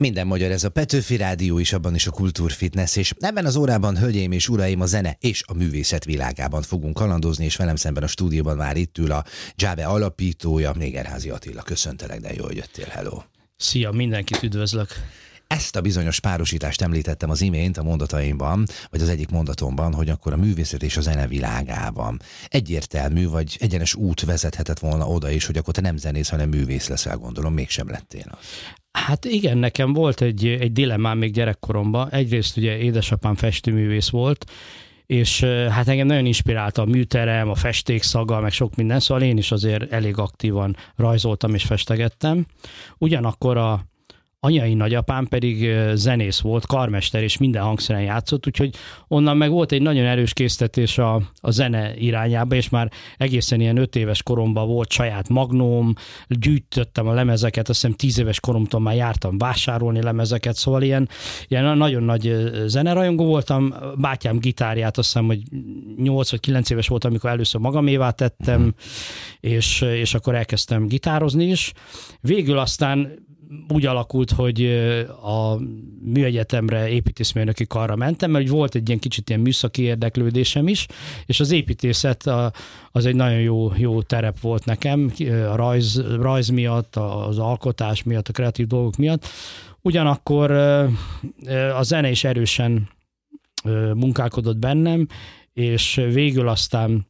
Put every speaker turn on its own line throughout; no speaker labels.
Minden magyar, ez a Petőfi Rádió is, abban is a kultúrfitness, és ebben az órában, hölgyeim és uraim, a zene és a művészet világában fogunk kalandozni, és velem szemben a stúdióban már itt ül a Jave alapítója, Négerházy Attila. Köszöntelek, de jól jöttél, hello!
Szia, mindenkit üdvözlök!
Ezt a bizonyos párosítást említettem az imént a mondataimban, vagy az egyik mondatomban, hogy akkor a művészet és a zene világában egyértelmű, vagy egyenes út vezethetett volna oda is, hogy akkor te nem zenész, hanem művész leszel, gondolom, mégsem lettél az.
Hát igen, nekem volt egy dilemmám még gyerekkoromban. Egyrészt ugye édesapám festőművész volt, és hát engem nagyon inspirálta a műterem, a festékszaga, meg sok minden, szóval én is azért elég aktívan rajzoltam és festegettem. Ugyanakkor a anyai nagyapám pedig zenész volt, karmester, és minden hangszeren játszott, úgyhogy onnan meg volt egy nagyon erős késztetés a zene irányába, és már egészen ilyen 5 éves koromban volt saját magnóm, gyűjtöttem a lemezeket, azt hiszem 10 éves koromtól már jártam vásárolni lemezeket, szóval ilyen nagyon nagy zenerajongó voltam. Bátyám gitárját azt hiszem, hogy 8 vagy 9 éves voltam, amikor először magamévá tettem, és akkor elkezdtem gitározni is. Végül aztán úgy alakult, hogy a műegyetemre építészmérnöki karra mentem, mert volt egy ilyen kicsit ilyen műszaki érdeklődésem is, és az építészet az egy nagyon jó terep volt nekem, a rajz miatt, az alkotás miatt, a kreatív dolgok miatt. Ugyanakkor a zene is erősen munkálkodott bennem, és végül aztán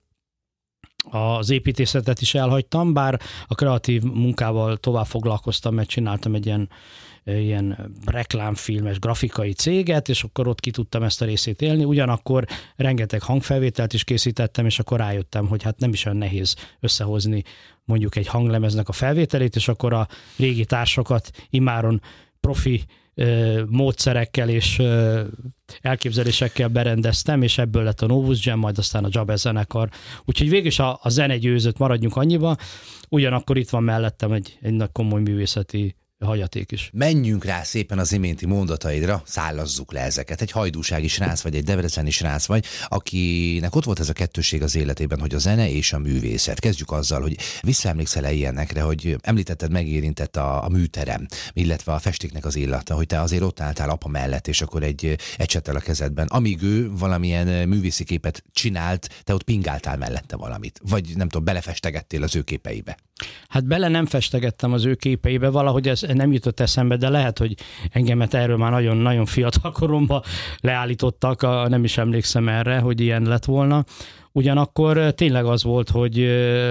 az építészetet is elhagytam, bár a kreatív munkával tovább foglalkoztam, mert csináltam egy ilyen reklámfilmes grafikai céget, és akkor ott ki tudtam ezt a részét élni. Ugyanakkor rengeteg hangfelvételt is készítettem, és akkor rájöttem, hogy hát nem is olyan nehéz összehozni mondjuk egy hanglemeznek a felvételét, és akkor a régi társakat immáron profi módszerekkel és elképzelésekkel berendeztem, és ebből lett a Novus Jam, majd aztán a Jabez zenekar. Úgyhogy végül is a zene győzött, maradjunk annyiba, ugyanakkor itt van mellettem egy nagy komoly művészeti hagyaték is.
Menjünk rá szépen az iménti mondataidra, szállazzuk le ezeket. Egy hajdúsági srác vagy, egy debreceni srác vagy, akinek ott volt ez a kettőség az életében, hogy a zene és a művészet. Kezdjük azzal, hogy visszaemlékszel-e ilyenekre, hogy említetted, megérintett a műterem, illetve a festéknek az illata, hogy te azért ott álltál apa mellett, és akkor egy ecsettel a kezedben. Amíg ő valamilyen művészi képet csinált, te ott pingáltál mellette valamit, vagy nem tudom, belefestegettél az ő képeibe.
Hát bele nem festegettem az ő képeibe, valahogy ez nem jutott eszembe, de lehet, hogy engemet erről már nagyon-nagyon fiatal koromban leállítottak, nem is emlékszem erre, hogy ilyen lett volna. Ugyanakkor tényleg az volt, hogy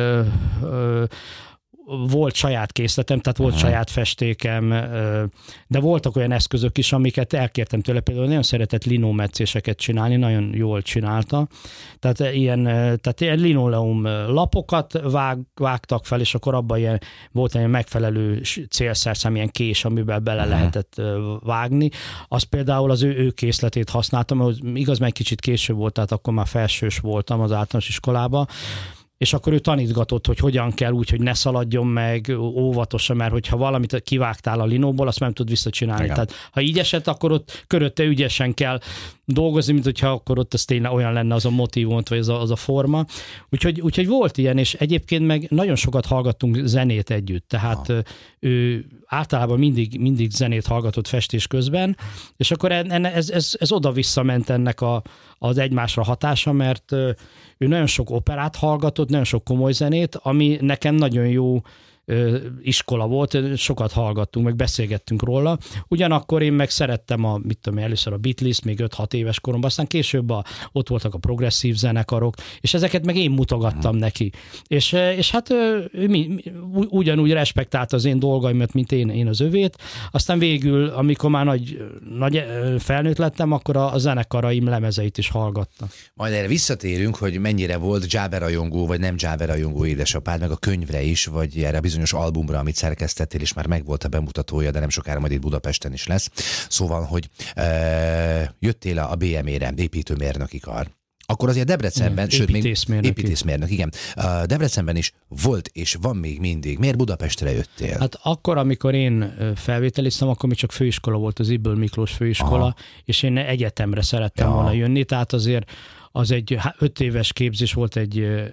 volt saját készletem, tehát volt saját festékem, de voltak olyan eszközök is, amiket elkértem tőle, például nagyon szeretett linómetszéseket csinálni, nagyon jól csinálta. Tehát ilyen linoleum lapokat vágtak fel, és akkor abban volt egy megfelelő célszerszám, ilyen kés, amiben bele lehetett vágni. Az például az ő készletét használtam, az igaz, meg kicsit később volt, tehát akkor már felsős voltam az általános iskolában, és akkor ő tanítgatott, hogy hogyan kell úgy, hogy ne szaladjon meg óvatosan, mert hogyha valamit kivágtál a linóból, azt nem tud visszacsinálni. Igen. Tehát ha így esett, akkor ott körötte ügyesen kell dolgozni, mint hogyha akkor ott az tényleg olyan lenne az a motívum, vagy az a forma. Úgyhogy volt ilyen, és egyébként meg nagyon sokat hallgattunk zenét együtt. Tehát ő általában mindig zenét hallgatott festés közben, és akkor ez oda-visszament ennek az egymásra hatása, mert ő nagyon sok operát hallgatott, nagyon sok komoly zenét, ami nekem nagyon jó iskola volt, sokat hallgattunk, meg beszélgettünk róla. Ugyanakkor én meg szerettem először a Beatles, még 5-6 éves koromban, aztán később ott voltak a progresszív zenekarok, és ezeket meg én mutogattam neki. És hát ugyanúgy respektálta az én dolgaimat, mint én az övét. Aztán végül, amikor már nagy felnőtt lettem, akkor a zenekaraim lemezeit is hallgatta.
Majd erre visszatérünk, hogy mennyire volt Jave rajongó, vagy nem Jave rajongó édesapád, meg a könyvre is, vagy erre bizonyos albumra, amit szerkesztettél, és már megvolt a bemutatója, de nem sokára majd itt Budapesten is lesz. Szóval, hogy jöttél a BME-re, építőmérnöki kar. Akkor azért Debrecenben, építészmérnök, igen. Debrecenben is volt, és van még mindig. Miért Budapestre jöttél?
Hát akkor, amikor én felvételiztem, akkor még csak főiskola volt, az Ybl Miklós főiskola, és én egyetemre szerettem volna jönni, tehát azért az egy 5 éves képzés volt egy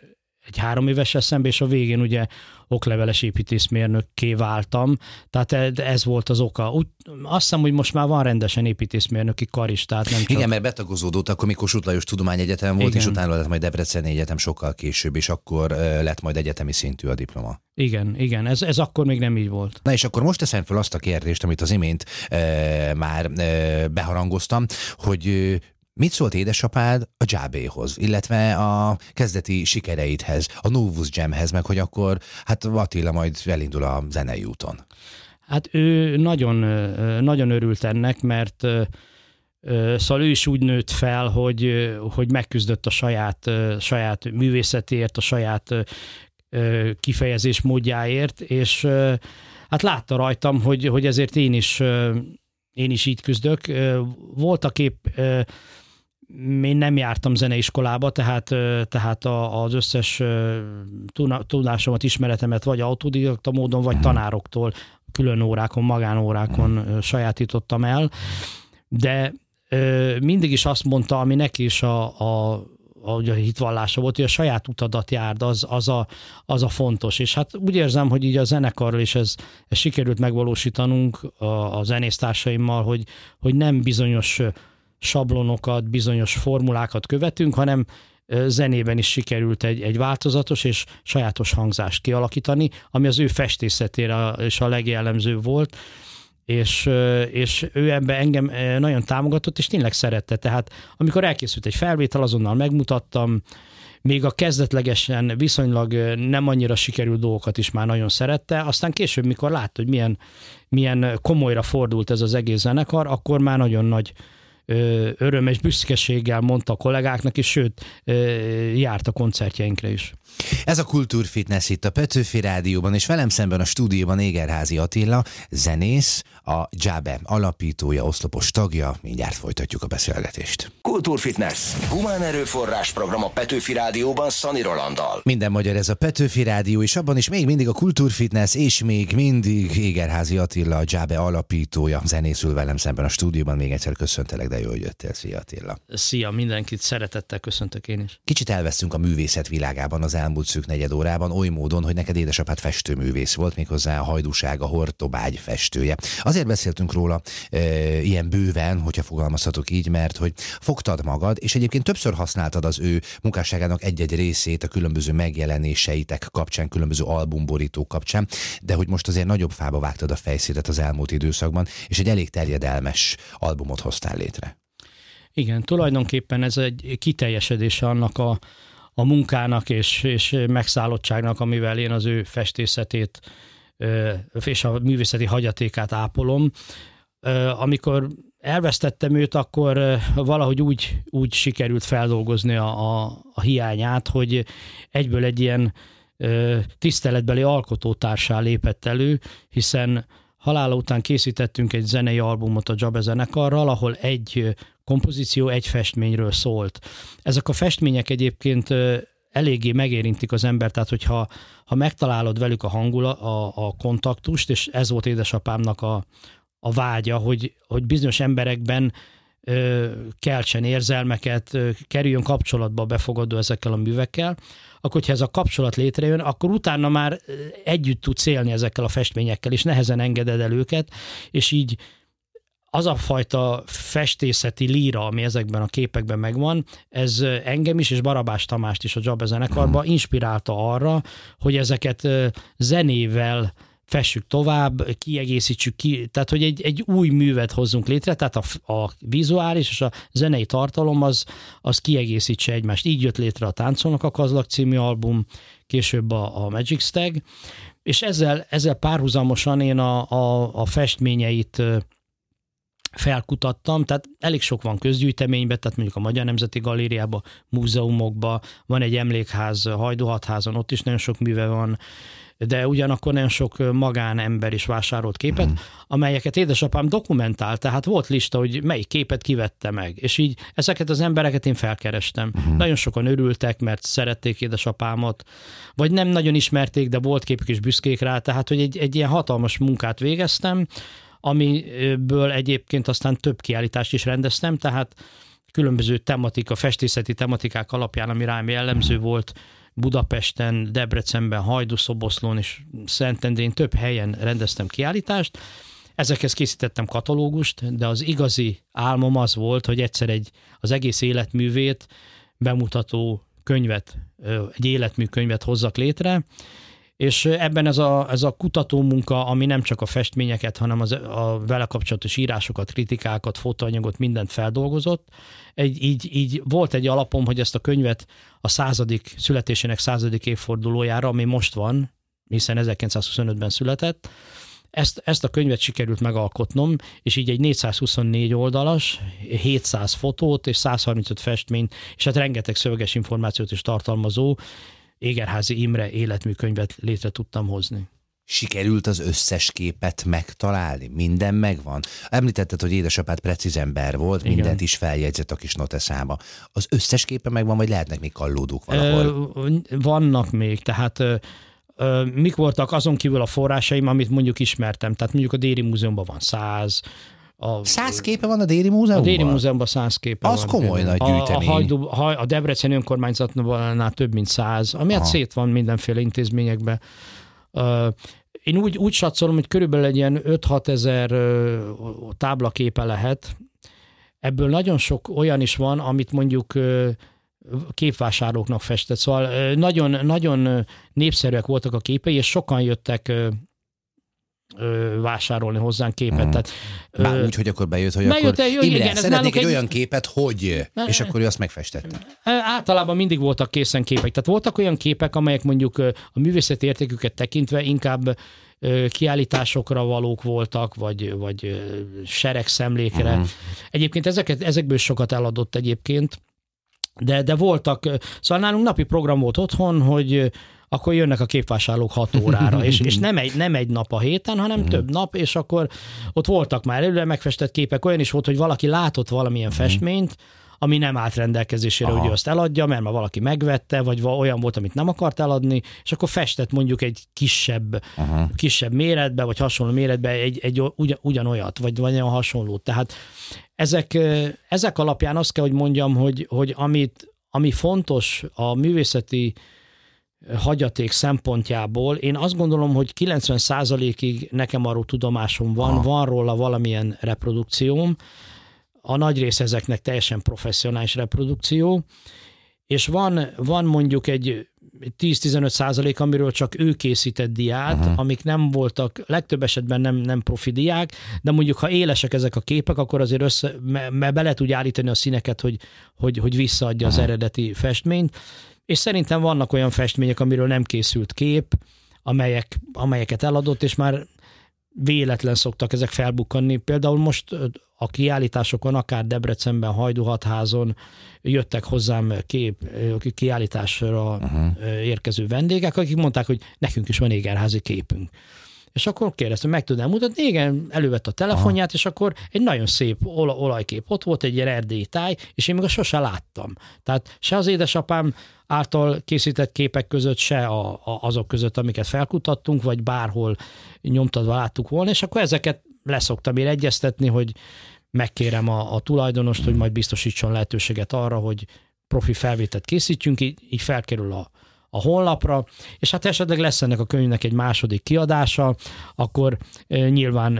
egy 3 évessel szembe, és a végén ugye okleveles építészmérnökké váltam, tehát ez volt az oka. Azt hiszem, hogy most már van rendesen építészmérnöki kar is, tehát nem csak...
Igen, mert betagozódott, akkor mikor Kossuth Lajos Tudományegyetem volt, igen. És utána lett majd Debreceni Egyetem sokkal később, és akkor lett majd egyetemi szintű a diploma.
Igen, ez akkor még nem így volt.
Na és akkor most teszem fel azt a kérdést, amit az imént már beharangoztam, hogy mit szólt édesapád a Dzsábéhoz, illetve a kezdeti sikereidhez, a Novus Jamhez, meg hogy akkor hát Attila majd elindul a zenei úton?
Hát ő nagyon, nagyon örült ennek, mert szóval ő is úgy nőtt fel, hogy megküzdött a saját művészetért, a saját kifejezés módjáért, és hát látta rajtam, hogy ezért én is így küzdök. Voltak épp én nem jártam zeneiskolába, tehát az összes tudásomat, ismeretemet vagy autodidakta módon, vagy tanároktól, külön órákon, magánórákon sajátítottam el, de mindig is azt mondta, ami neki is a hitvallása volt, hogy a saját utadat járd, az a fontos. És hát úgy érzem, hogy így a zenekarral is ez sikerült megvalósítanunk a zenésztársaimmal, hogy nem bizonyos sablonokat, bizonyos formulákat követünk, hanem zenében is sikerült egy változatos és sajátos hangzást kialakítani, ami az ő festészetére is a legjellemzőbb volt, és ő ebben engem nagyon támogatott, és tényleg szerette. Tehát amikor elkészült egy felvétel, azonnal megmutattam, még a kezdetlegesen viszonylag nem annyira sikerült dolgokat is már nagyon szerette, aztán később, mikor látta, hogy milyen komolyra fordult ez az egész zenekar, akkor már nagyon nagy öröm és büszkeséggel mondta a kollégáknak, és sőt, járt a koncertjeinkre is.
Ez a Kultúrfitness itt a Petőfi Rádióban, és velem szemben a stúdióban Egerházy Attila, zenész, a Dzsábe alapítója, oszlopos tagja. Mindjárt folytatjuk a beszélgetést.
Kultúrfitness. Humán erőforrás program a Petőfi Rádióban Szani Rolanddal.
Minden magyar ez a Petőfi Rádió, és abban is még mindig a Kultúrfitness, és még mindig Egerházy Attila, a Dzsábe alapítója, zenészül velem szemben a stúdióban. Még egyszer köszöntelek, de jó, hogy jöttél. Szia, Attila.
Szia, mindenkit szeretettel köszöntök én is.
Kicsit elvesztünk a művészet világában az elmúlt szűk negyed órában, oly módon, hogy neked édesapád festőművész volt, méghozzá a Hajdúság, a Hortobágy festője. Azért beszéltünk róla ilyen bőven, hogyha fogalmazhatok így, mert hogy fogtad magad, és egyébként többször használtad az ő munkásságának egy-egy részét a különböző megjelenéseitek kapcsán, különböző albumborítók kapcsán, de hogy most azért nagyobb fába vágtad a fejszédet az elmúlt időszakban, és egy elég terjedelmes albumot hoztál létre. Igen,
tulajdonképpen ez egy kiteljesedése annak a munkának és megszállottságnak, amivel én az ő festészetét és a művészeti hagyatékát ápolom. Amikor elvesztettem őt, akkor valahogy úgy sikerült feldolgozni a hiányát, hogy egyből egy ilyen tiszteletbeli alkotótársá lépett elő, hiszen halála után készítettünk egy zenei albumot a Dzsábe zenekarral, ahol egy kompozíció egy festményről szólt. Ezek a festmények egyébként eléggé megérintik az embert, tehát hogyha megtalálod velük a kontaktust, és ez volt édesapámnak a vágya, hogy bizonyos emberekben keltsen érzelmeket, kerüljön kapcsolatba befogadó ezekkel a művekkel, akkor hogyha ez a kapcsolat létrejön, akkor utána már együtt tudsz élni ezekkel a festményekkel, és nehezen engeded el őket, és így az a fajta festészeti líra, ami ezekben a képekben megvan, ez engem is, és Barabás Tamást is a Dzsábe zenekarban inspirálta arra, hogy ezeket zenével fessük tovább, kiegészítsük ki, tehát hogy egy új művet hozzunk létre, tehát a vizuális és a zenei tartalom az kiegészítse egymást. Így jött létre a Táncolnak a Kazlak című album, később a Magic Stag, és ezzel párhuzamosan én a festményeit felkutattam, tehát elég sok van közgyűjteményben, tehát mondjuk a Magyar Nemzeti Galériában, múzeumokban, van egy emlékház Hajdúhatházon, ott is nagyon sok műve van, de ugyanakkor nagyon sok magánember is vásárolt képet, amelyeket édesapám dokumentált, tehát volt lista, hogy melyik képet kivette meg, és így ezeket az embereket én felkerestem. Nagyon sokan örültek, mert szerették édesapámat, vagy nem nagyon ismerték, de volt képük is büszkék rá, tehát hogy egy ilyen hatalmas munkát végeztem, amiből egyébként aztán több kiállítást is rendeztem, tehát különböző festészeti tematikák alapján, ami rám jellemző volt, Budapesten, Debrecenben, Hajdúszoboszlón és Szentendrén több helyen rendeztem kiállítást. Ezekhez készítettem katalógust, de az igazi álmom az volt, hogy egyszer az egész életművét bemutató könyvet, egy életműkönyvet hozzak létre, és ebben ez a kutatómunka, ami nem csak a festményeket, hanem a vele kapcsolatos írásokat, kritikákat, fotóanyagot, mindent feldolgozott. Így volt egy alapom, hogy ezt a könyvet a születésének 100. évfordulójára, ami most van, hiszen 1925-ben született, ezt a könyvet sikerült megalkotnom, és így egy 424 oldalas, 700 fotót és 135 festményt, és hát rengeteg szöveges információt is tartalmazó Egerházy Imre életműkönyvet létre tudtam hozni.
Sikerült az összes képet megtalálni? Minden megvan? Említetted, hogy édesapád precíz ember volt, igen. Mindent is feljegyzett a kis noteszába. Az összes képe megvan, vagy lehetnek még kallódók valahol?
Vannak még, tehát mik voltak azon kívül a forrásaim, amit mondjuk ismertem. Tehát mondjuk a Déri Múzeumban van 100.
100 képe van a Déri Múzeumban?
A Déri Múzeumban 100 képe
az van. Az komoly nagy gyűjtemény.
A Debreceni önkormányzatnál több mint 100, ami hát szét van mindenféle intézményekben. Én úgy satszolom, hogy körülbelül egy ilyen 5-6 ezer táblaképe lehet. Ebből nagyon sok olyan is van, amit mondjuk képvásárlóknak festett. Szóval nagyon, nagyon népszerűek voltak a képei, és sokan jöttek vásárolni hozzánk képet. Tehát,
már úgy, hogy akkor bejött, hogy akkor Imre, szeretnék egy olyan képet, hogy... És akkor ő azt megfestette.
Általában mindig voltak készen képek. Tehát voltak olyan képek, amelyek mondjuk a művészeti értéküket tekintve inkább kiállításokra valók voltak, vagy seregszemlékre. Egyébként ezekből sokat eladott egyébként, de voltak, szóval nálunk napi program volt otthon, hogy akkor jönnek a képvásárlók 6 órára, és nem egy nap a héten, hanem több nap, és akkor ott voltak már előre megfestett képek, olyan is volt, hogy valaki látott valamilyen festményt, ami nem állt rendelkezésére, hogy ő azt eladja, mert már valaki megvette, vagy olyan volt, amit nem akart eladni, és akkor festett mondjuk egy kisebb méretbe, vagy hasonló méretbe egy ugyanolyat, vagy olyan hasonlót. Tehát ezek alapján azt kell, hogy mondjam, hogy ami fontos a művészeti hagyaték szempontjából, én azt gondolom, hogy 90%-ig nekem arról tudomásom van róla valamilyen reprodukcióm, a nagy rész ezeknek teljesen professzionális reprodukció, és van mondjuk egy 10-15%, amiről csak ő készített diát, amik nem voltak, legtöbb esetben nem profi diák, de mondjuk ha élesek ezek a képek, akkor azért bele tud állítani a színeket, hogy visszaadja az eredeti festményt, és szerintem vannak olyan festmények, amiről nem készült kép, amelyeket eladott, és már véletlen szoktak ezek felbukkanni. Például most a kiállításokon, akár Debrecenben, Hajdúhatházon jöttek hozzám kiállításra érkező vendégek, akik mondták, hogy nekünk is van Egerházy képünk. És akkor kérdeztem, meg tudnám mutatni? Igen, elővett a telefonját, és akkor egy nagyon szép olajkép ott volt, egy ilyen erdélyi táj, és én még sose láttam. Tehát se az édesapám által készített képek között, se azok között, amiket felkutattunk, vagy bárhol nyomtatva láttuk volna, és akkor ezeket leszoktam én egyeztetni, hogy megkérem a tulajdonost, hogy majd biztosítson lehetőséget arra, hogy profi felvételt készítjünk, így felkerül a honlapra, és hát esetleg lesz ennek a könyvnek egy második kiadása, akkor nyilván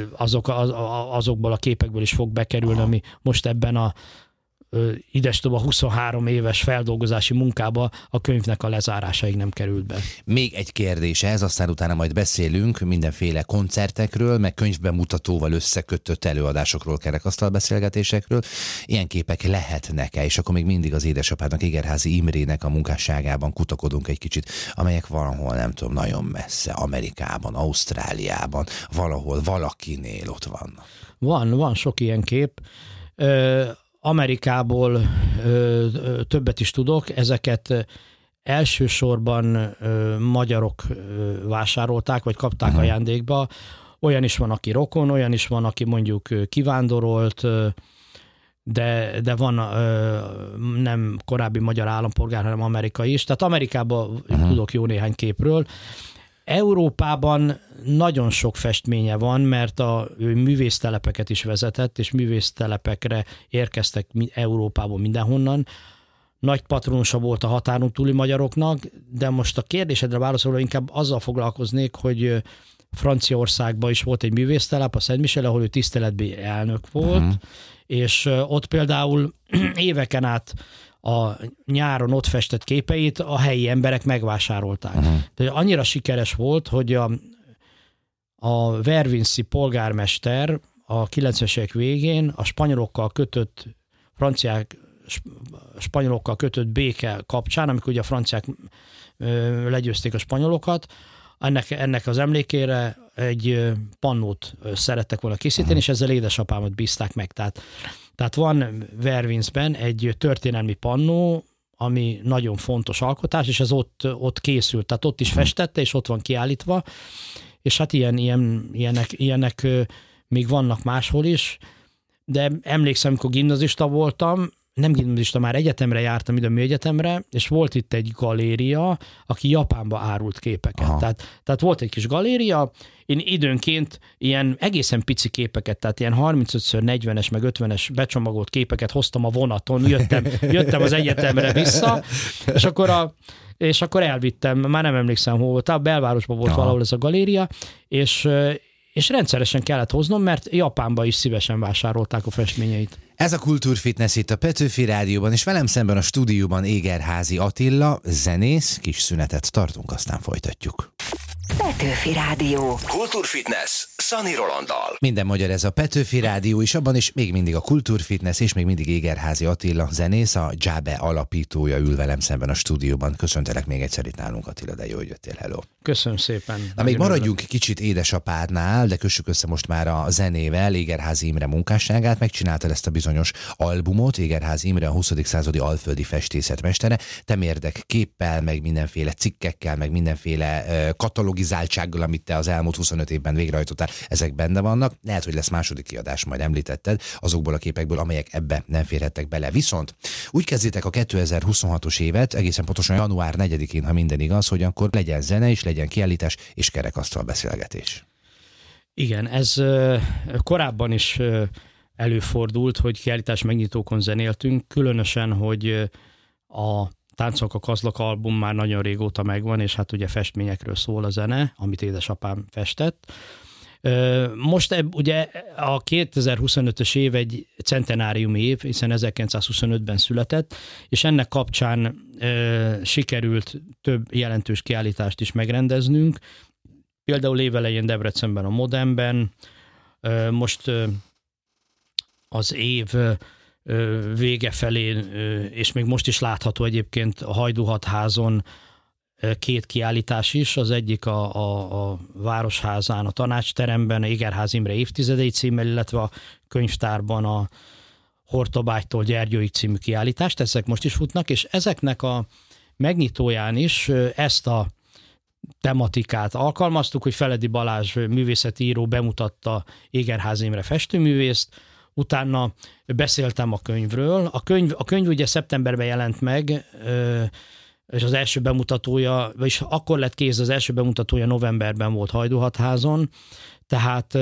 azokból a képekből is fog bekerülni, ami most ebben a idestova 23 éves feldolgozási munkába a könyvnek a lezárásáig nem került be.
Még egy kérdés ez, aztán utána majd beszélünk mindenféle koncertekről, meg könyvbemutatóval összekötött előadásokról, kerekasztal beszélgetésekről. Ilyen képek lehetnek-e, és akkor még mindig az édesapádnak, Egerházy Imrének a munkásságában kutakodunk egy kicsit, amelyek valahol, nem tudom, nagyon messze, Amerikában, Ausztráliában, valahol, valakinél ott vannak.
Van sok ilyen kép. Amerikából többet is tudok, ezeket elsősorban magyarok vásárolták, vagy kapták ajándékba. Olyan is van, aki rokon, olyan is van, aki mondjuk kivándorolt, de van nem korábbi magyar állampolgár, hanem amerikai is. Tehát Amerikában tudok jó néhány képről. Európában nagyon sok festménye van, mert ő művésztelepeket is vezetett, és művésztelepekre érkeztek Európából mindenhonnan. nagy patronusa volt a határon túli magyaroknak, de most a kérdésedre válaszolva inkább azzal foglalkoznék, hogy Franciaországban is volt egy művésztelep, a Szent Michel, ahol ő tiszteletbéli elnök volt, és ott például éveken át a nyáron ott festett képeit a helyi emberek megvásárolták. De annyira sikeres volt, hogy a vervinszi polgármester a 90-es évek végén a spanyolokkal kötött béke kapcsán, amikor ugye a franciák legyőzték a spanyolokat, ennek az emlékére egy pannót szerettek volna készíteni, és ezzel édesapámat bízták meg. Tehát van Vervinsben egy történelmi pannó, ami nagyon fontos alkotás, és ez ott készült, tehát ott is festette, és ott van kiállítva, és hát ilyenek még vannak máshol is, de emlékszem, amikor gimnazista voltam, nem gimnazista, már egyetemre jártam, ide a műegyetemre, és volt itt egy galéria, aki Japánba árult képeket. Tehát volt egy kis galéria, én időnként ilyen egészen pici képeket, tehát ilyen 35x40-es meg 50-es becsomagolt képeket hoztam a vonaton, jöttem az egyetemre vissza, és akkor elvittem, már nem emlékszem hol volt, a belvárosban volt valahol ez a galéria, és rendszeresen kellett hoznom, mert Japánba is szívesen vásárolták a festményeit.
Ez a Kultúrfitness itt a Petőfi Rádióban, és velem szemben a stúdióban Égerházy Attila, zenész. Kis szünetet tartunk, aztán folytatjuk.
Petőfi Rádió. Kultúrfitness Szani Rolanddal.
Minden magyar ez a Petőfi Rádió, és abban is még mindig a Kultúrfitness, és még mindig Égerházy Attila, zenész, a Jabe alapítója ül velem szemben a stúdióban. Köszöntelek még egyszer itt nálunk, Attila, de jó, hogy jöttél, hello.
Köszönöm szépen.
Na, még maradjunk kicsit édesapádnál, de kössük össze most már a zenével. Égerházy Imre munkásságát, megcsináltad ezt a bizonyos albumot. Égerházy Imre a 20. századi alföldi festészetmestere. Te mérdek képpel, meg mindenféle cikkekkel, meg mindenféle katalogizáltsággal, amit te az elmúlt 25 évben végrehajtottál, ezek benne vannak. Lehet, hogy lesz második kiadás, majd említetted, azokból a képekből, amelyek ebbe nem férhettek bele. Viszont úgy kezditek a 2026-os évet, egészen pontosan január 4-én, ha minden igaz, hogy akkor legyen zene is, legyen kiállítás és kerekasztal beszélgetés.
Igen, ez korábban is előfordult, hogy kiállítás megnyitókon zenéltünk, különösen, hogy a Táncok a Kazlak album már nagyon régóta megvan, és hát ugye festményekről szól a zene, amit édesapám festett. Most ugye a 2025-ös év egy centenárium év, hiszen 1925-ben született, és ennek kapcsán sikerült több jelentős kiállítást is megrendeznünk. Például évelején Debrecenben a Modernben, most az év vége felé, és még most is látható egyébként a Hajdúhatházon két kiállítás is, az egyik a Városházán, a Tanácsteremben, a Égerházy Imre évtizedei címmel, illetve a könyvtárban a Hortobágytól Gyergyóig című kiállítást, ezek most is futnak, és ezeknek a megnyitóján is ezt a tematikát alkalmaztuk, hogy Feledi Balázs művészeti író bemutatta Égerházy Imre festőművészt, utána beszéltem a könyvről. A könyv ugye szeptemberben jelent meg, és az első bemutatója, vagyis akkor lett kész, az első bemutatója novemberben volt Hajdúhatházon, tehát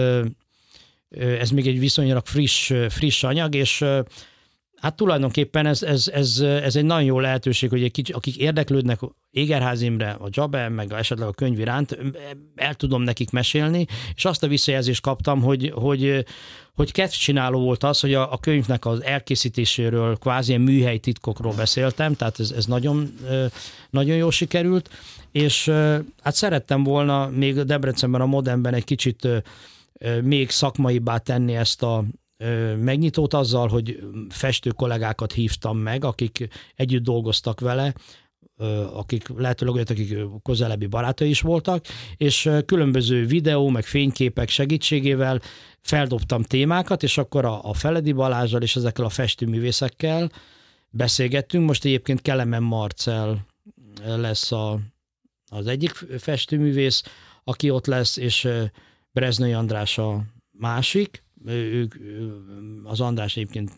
ez még egy viszonylag friss anyag, és hát tulajdonképpen ez egy nagyon jó lehetőség, hogy akik érdeklődnek Égerházy Imre, a Jabe, meg esetleg a könyv iránt, el tudom nekik mesélni, és azt a visszajelzést kaptam, hogy kedvcsináló volt az, hogy a könyvnek az elkészítéséről, kvázi ilyen műhely titkokról beszéltem, tehát ez nagyon, nagyon jól sikerült, és hát szerettem volna még Debrecenben, a Modernben egy kicsit még szakmaibbá tenni ezt a megnyitót azzal, hogy festő kollégákat hívtam meg, akik együtt dolgoztak vele, akik lehetőleg olyat, akik közelebbi barátai is voltak, és különböző videó, meg fényképek segítségével feldobtam témákat, és akkor a Feledi Balázsral és ezekkel a festőművészekkel beszélgettünk. Most egyébként Kelemen Marcell lesz az egyik festőművész, aki ott lesz, és Breznai András a másik. Az András egyébként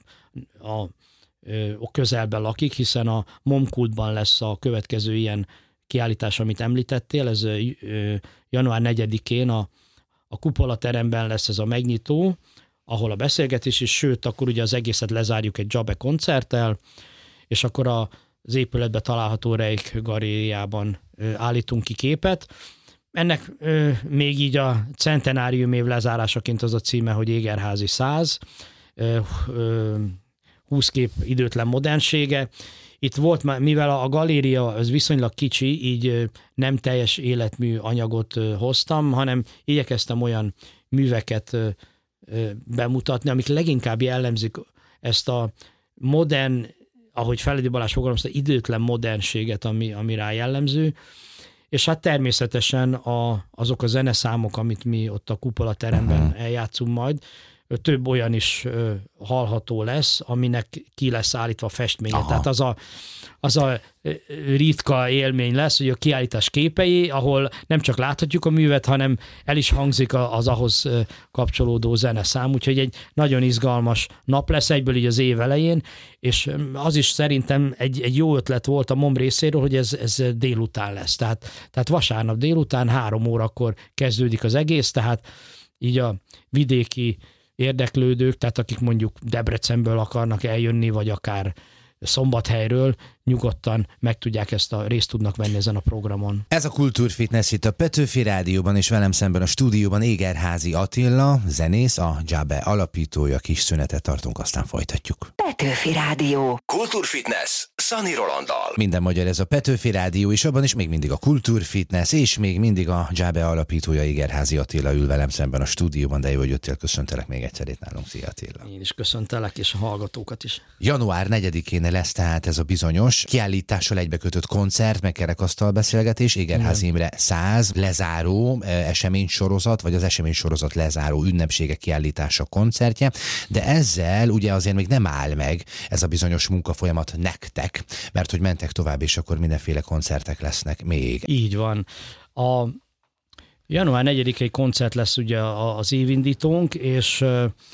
a közelben lakik, hiszen a Momkultban lesz a következő ilyen kiállítás, amit említettél, ez január 4-én a Kupola teremben lesz ez a megnyitó, ahol a beszélgetés is, sőt, akkor ugye az egészet lezárjuk egy Jabe koncerttel, és akkor az épületben található Reich galériában állítunk ki képet. Ennek még így a centenárium év lezárásaként az a címe, hogy Égerházy 100, 20 kép időtlen modernsége. Itt volt már, mivel a galéria az viszonylag kicsi, így nem teljes életmű anyagot hoztam, hanem igyekeztem olyan műveket bemutatni, amik leginkább jellemzik ezt a modern, ahogy Feledi Balázs fogalmazta, időtlen modernséget, ami rá jellemző. És hát természetesen azok a zeneszámok, amit mi ott a Kupola teremben eljátszunk majd, több olyan is hallható lesz, aminek ki lesz állítva a festménye. Aha. Tehát az a ritka élmény lesz, hogy a kiállítás képei, ahol nem csak láthatjuk a művet, hanem el is hangzik az ahhoz kapcsolódó zeneszám, úgyhogy egy nagyon izgalmas nap lesz egyből így az év elején, és az is szerintem egy jó ötlet volt a MOM részéről, hogy ez délután lesz. Tehát vasárnap délután 3 órakor kezdődik az egész, tehát így a vidéki érdeklődők, tehát akik mondjuk Debrecenből akarnak eljönni, vagy akár Szombathelyről, nyugodtan meg tudják ezt a részt tudnak venni ezen a programon.
Ez a Kultúrfitness itt a Petőfi Rádióban, és velem szemben a stúdióban Égerházy Attila, zenész, a Dzsábe alapítója. Kis szünetet tartunk, aztán folytatjuk.
Petőfi Rádió. Kultúrfitness Szani Rolanddal.
Minden magyar, ez a Petőfi Rádió, és abban is még mindig a Kultúrfitness, és még mindig a Dzsábe alapítója, Égerházy Attila ül velem szemben a stúdióban, de jó, hogy jöttél, köszöntelek még egyszer itt nálunk. Szia, Attila.
Én is köszöntelek, és a hallgatókat is.
Január 4-én lesz tehát ez a bizonyos kiállítással egybekötött koncert, meg kerekasztal beszélgetés, Égerházy Imre 100 lezáró eseménysorozat, vagy az eseménysorozat lezáró ünnepsége kiállítása koncertje, de ezzel ugye azért még nem áll meg ez a bizonyos munkafolyamat nektek, mert hogy mentek tovább, és akkor mindenféle koncertek lesznek még.
Így van. A január 4-i koncert lesz ugye az évindítónk, és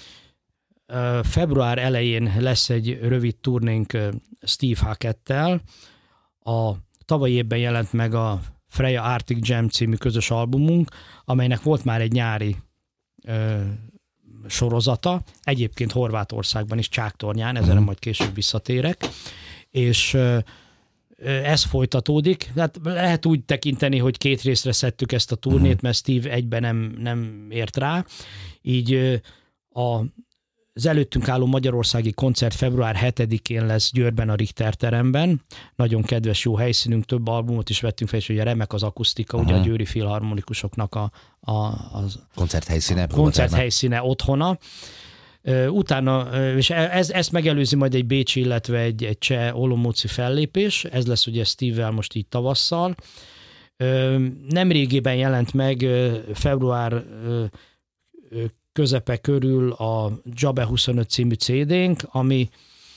február elején lesz egy rövid turnénk Steve Hackettel. A tavalyi évben jelent meg a Freya Arctic Jam című közös albumunk, amelynek volt már egy nyári sorozata, egyébként Horvátországban is, Csáktornyán, ezen majd később visszatérek, és ez folytatódik. Hát lehet úgy tekinteni, hogy 2 részre szedtük ezt a turnét, mert Steve egyben nem ért rá, így az előttünk álló magyarországi koncert február 7-én lesz Győrben a Richter teremben. Nagyon kedves, jó helyszínünk, több albumot is vettünk fel, és ugye remek az akusztika, ugye a győri filharmonikusoknak a koncerthelyszíne otthona. Utána, és ezt megelőzi majd egy bécsi, illetve egy cseh olomóci fellépés, ez lesz ugye Steve-vel most így tavasszal. Nemrégében jelent meg február közepe körül a Dzsabe 25 című CD-nk, aminek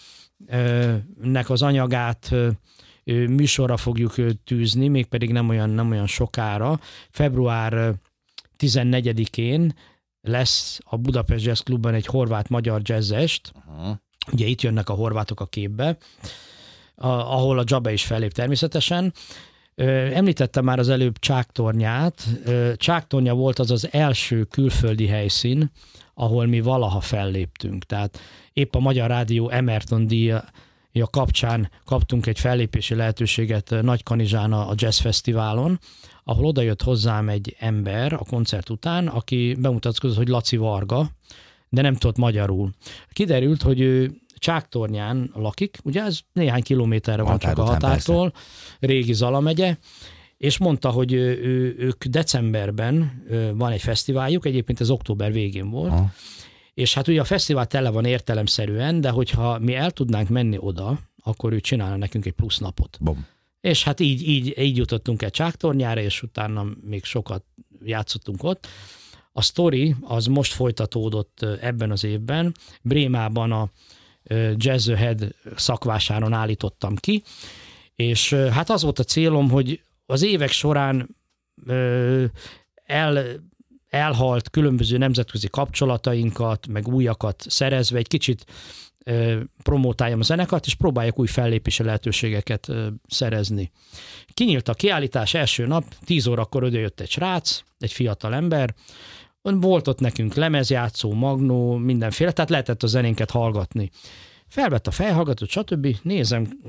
az anyagát műsorra fogjuk tűzni, mégpedig nem olyan sokára. Február 14-én lesz a Budapest Jazz Clubban egy horvát-magyar jazzest. Ugye itt jönnek a horvátok a képbe, ahol a Dzsabe is fellép természetesen. Említettem már az előbb Csáktornyát. Csáktornya volt az első külföldi helyszín, ahol mi valaha felléptünk. Tehát épp a Magyar Rádió Emerton díja kapcsán kaptunk egy fellépési lehetőséget Nagykanizsán a Jazz Fesztiválon, ahol odajött hozzám egy ember a koncert után, aki bemutatkozott, hogy Laci Varga, de nem tudott magyarul. Kiderült, hogy ő Csáktornyán lakik, ugye ez néhány kilométerre van csak a határtól, persze. Régi Zala megye, és mondta, hogy ők decemberben van egy fesztiváljuk, egyébként ez október végén volt, és hát ugye a fesztivál tele van értelemszerűen, de hogyha mi el tudnánk menni oda, akkor ő csinálna nekünk egy plusz napot. Bom. És hát így jutottunk el Csáktornyára, és utána még sokat játszottunk ott. A sztori az most folytatódott ebben az évben. Brémában a Jazz Ahead szakvásáron állítottam ki, és hát az volt a célom, hogy az évek során elhalt különböző nemzetközi kapcsolatainkat, meg újakat szerezve egy kicsit promótáljam a zenekart, és próbálják új fellépési lehetőségeket szerezni. Kinyílt a kiállítás első nap, 10 órakor odajött egy srác, egy fiatal ember, volt ott nekünk lemezjátszó, magnó, mindenféle, tehát lehetett a zenénket hallgatni. Felvett a fejhallgatót, stb. Nézem, hogy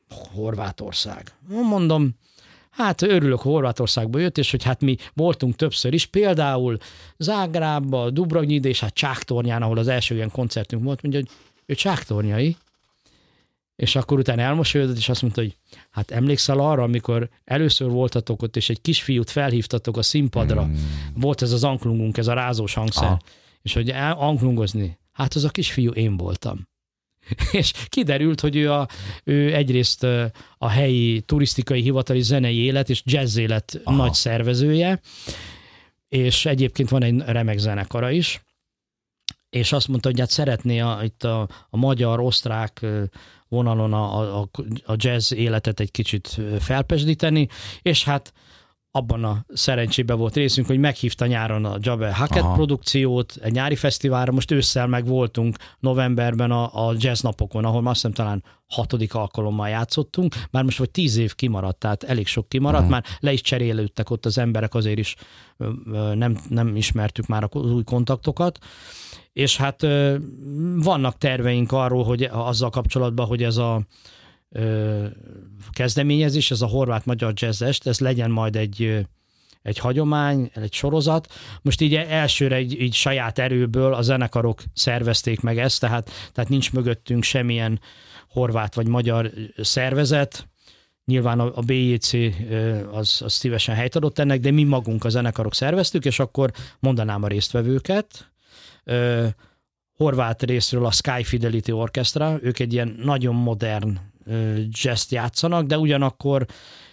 Horvátország. Mondom, hát örülök, Horvátországba jött, és hogy hát mi voltunk többször is, például Zágrábba, Dubrovnikba, és hát Csáktornyán, ahol az első ilyen koncertünk volt, mondja, hogy ő csáktornyai, és akkor utána elmosolyodott, és azt mondta, hogy hát emlékszel arra, amikor először voltatok ott, és egy kisfiút felhívtatok a színpadra, volt ez az anklungunk, ez a rázós hangszer, és hogy anklungozni, hát az a kisfiú én voltam. És kiderült, hogy ő egyrészt a helyi turisztikai hivatali zenei élet és jazz élet nagy szervezője, és egyébként van egy remek zenekara is, és azt mondta, hogy hát szeretné itt a magyar-osztrák vonalon a jazz életet egy kicsit felpesdíteni, és hát abban a szerencsében volt részünk, hogy meghívta nyáron a Jabe Hackett produkciót, egy nyári fesztiválra, most ősszel meg voltunk novemberben a jazz napokon, ahol azt hiszem talán 6. alkalommal játszottunk, már most vagy 10 év kimaradt, tehát elég sok kimaradt, már le is cserélődtek ott az emberek, azért is nem ismertük már az új kontaktokat, és hát vannak terveink arról, hogy azzal kapcsolatban, hogy ez a kezdeményezés, ez a horvát-magyar jazzest, ez legyen majd egy hagyomány, egy sorozat. Most így elsőre így saját erőből a zenekarok szervezték meg ezt, tehát nincs mögöttünk semmilyen horvát vagy magyar szervezet. Nyilván a BJC az szívesen helyt adott ennek, de mi magunk a zenekarok szerveztük, és akkor mondanám a résztvevőket. Horvát részről a Sky Fidelity Orchestra, ők egy ilyen nagyon modern jazzt játszanak, de ugyanakkor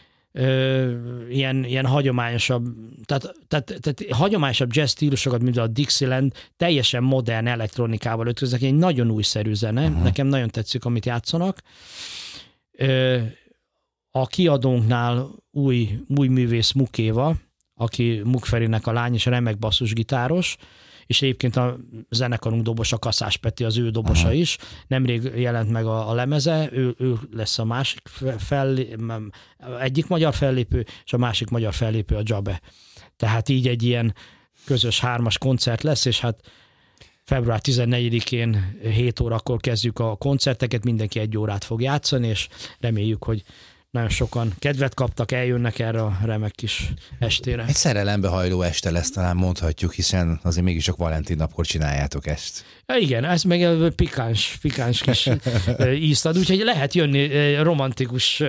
ilyen hagyományosabb, tehát hagyományosabb jazz stílusokat, mint a Dixieland, teljesen modern elektronikával ötvöznek, egy nagyon újszerű zene, nekem nagyon tetszik, amit játszanak. A kiadónknál új művész Mukéva, aki Mukferinek a lány, és remek basszusgitáros, és egyébként a zenekarunk dobosa, Kaszás Peti, az ő dobosa is. Nemrég jelent meg a lemeze, ő lesz a másik egyik magyar fellépő, és a másik magyar fellépő a Jabe. Tehát így egy ilyen közös 3-as koncert lesz, és hát február 14-én 7 órakor kezdjük a koncerteket, mindenki 1 órát fog játszani, és reméljük, hogy nagyon sokan kedvet kaptak, eljönnek erre a remek kis estére.
Egy szerelembe hajló este lesz, talán mondhatjuk, hiszen azért mégiscsak Valentin napkor csináljátok ezt.
Ja, igen, ez meg pikáns kis ízt ad, úgyhogy lehet jönni romantikus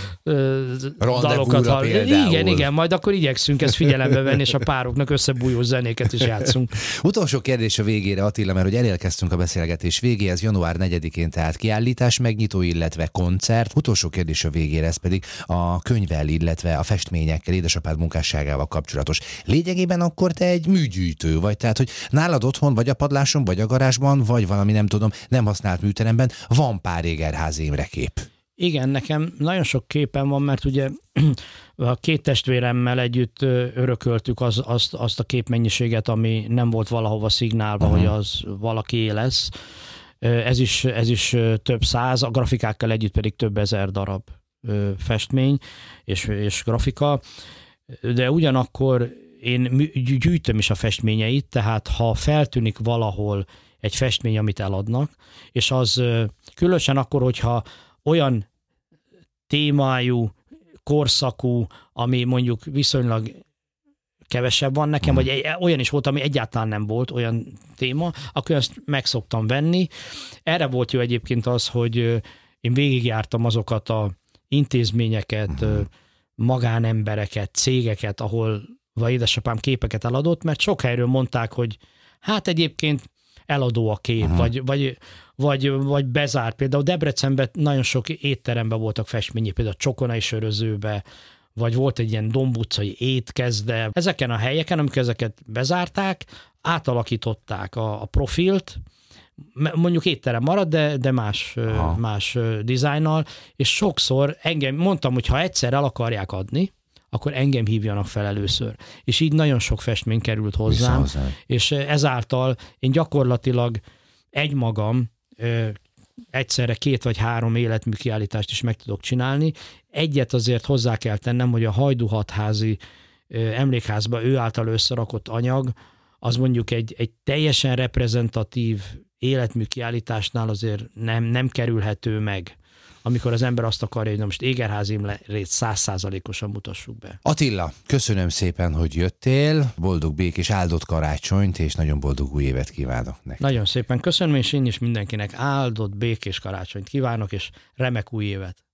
dalokat hallani. Igen, majd akkor igyekszünk ezt figyelembe venni, és a pároknak összebújó zenéket is játszunk.
Utolsó kérdés a végére, Attila, mert hogy elérkeztünk a beszélgetés végéhez, január 4-én, tehát kiállítás megnyitó, illetve koncert. Utolsó kérdés a végére, ez pedig a könyvvel, illetve a festményekkel, édesapád munkásságával kapcsolatos. Lényegében akkor te egy műgyűjtő vagy, tehát hogy nálad otthon, vagy a padláson, vagy a garázsban, vagy valami nem használt műteremben van pár Egerházy Imre kép.
Igen, nekem nagyon sok képen van, mert ugye a 2 testvéremmel együtt örököltük azt a képmennyiséget, ami nem volt valahova szignálva, hogy az valakié lesz. Ez is több száz, a grafikákkal együtt pedig több ezer darab festmény és grafika, de ugyanakkor én gyűjtöm is a festményeit, tehát ha feltűnik valahol egy festmény, amit eladnak, és az különösen akkor, hogyha olyan témájú, korszakú, ami mondjuk viszonylag kevesebb van nekem, vagy olyan is volt, ami egyáltalán nem volt olyan téma, akkor ezt meg szoktam venni. Erre volt jó egyébként az, hogy én végigjártam azokat a intézményeket, magánembereket, cégeket, ahol édesapám képeket eladott, mert sok helyről mondták, hogy hát egyébként eladó a kép, vagy bezárt. Például Debrecenben nagyon sok étteremben voltak festmények, például a Csokonai Sörözőbe, vagy volt egy ilyen Domb utcai étkezde. Ezeken a helyeken, amikor ezeket bezárták, átalakították a profilt, mondjuk étterem marad, de más dizájnnal, és sokszor mondtam, hogy ha egyszer el akarják adni, akkor engem hívjanak fel először. És így nagyon sok festmény került hozzám, és ezáltal én gyakorlatilag egymagam egyszerre 2 vagy 3 életműkiállítást is meg tudok csinálni. Egyet azért hozzá kell tennem, hogy a Hajdú-Hatházi emlékházba ő által összerakott anyag, az mondjuk egy teljesen reprezentatív életmű kiállításnál azért nem kerülhető meg, amikor az ember azt akarja, hogy na most Egerházy Imrét 100%-osan mutassuk be.
Attila, köszönöm szépen, hogy jöttél, boldog békés áldott karácsonyt, és nagyon boldog új évet kívánok neked.
Nagyon szépen köszönöm, és én is mindenkinek áldott békés karácsonyt kívánok, és remek új évet.